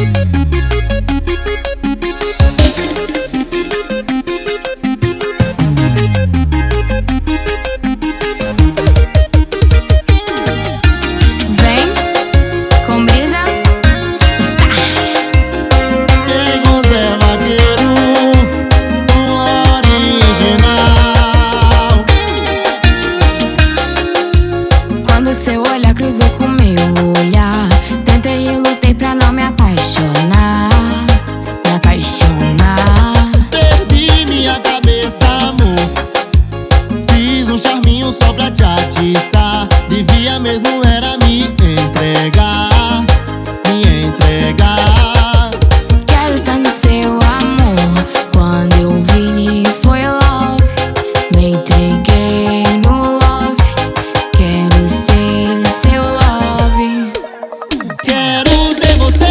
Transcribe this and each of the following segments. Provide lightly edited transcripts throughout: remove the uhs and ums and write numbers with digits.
Cruzou com meu olhar. Tentei e lutei pra não me apaixonar. Me apaixonar. Perdi minha cabeça, amor. Fiz um charminho só pra te atiçar. Devia mesmo era me entregar. Me entregar. Quero tanto seu amor. Quando eu vi foi love. Me entreguei no love. Quero ser seu love. Quero ter você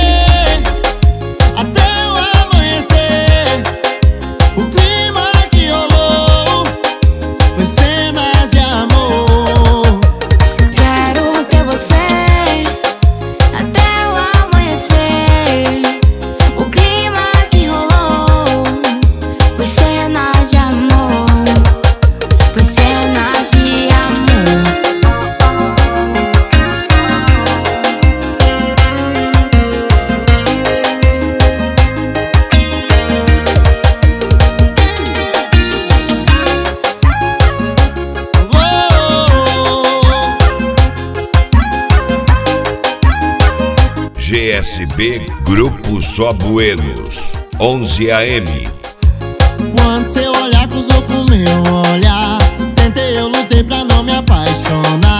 até o amanhecer. O clima que rolou foi cenas de amor. Quero ter você até o amanhecer. O clima que rolou foi cenas de amor. Foi cenas de amor. GSB Grupo Só Buenos 11 AM. Quando seu olhar cruzou com meu olhar, tentei, eu lutei pra não me apaixonar.